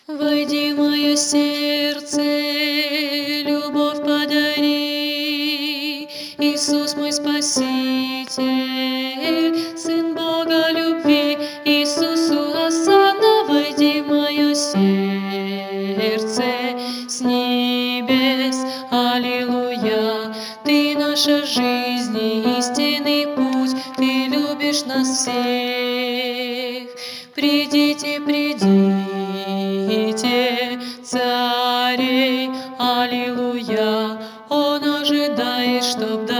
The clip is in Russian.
Войди в мое сердце, любовь подари, Иисус мой Спаситель, Сын Бога любви, Иисусу осанна, войди в мое сердце с небес, аллилуйя. Ты наша жизнь и истинный путь, Ты любишь нас всех. Придите, придите, царей, аллилуйя, Он ожидает, чтоб